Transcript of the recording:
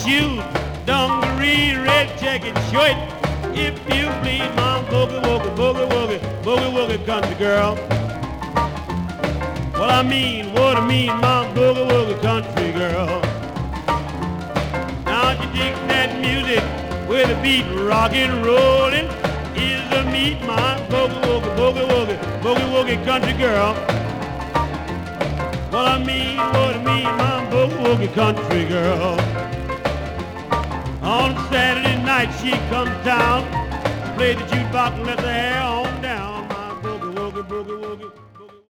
shoes, dungaree, red jacket, shirt. If you please, my boogie woogie, boogie woogie, boogie woogie country girl. What I mean, my boogie woogie country girl. Now you dig that music with a beat rockin' rollin'. Is the meat, my boogie woogie, boogie woogie, boogie woogie country girl. What I mean, my boogie woogie country girl. On Saturday night she comes down, played the jukebox and let the hair on down. My boogie woogie, boogie woogie.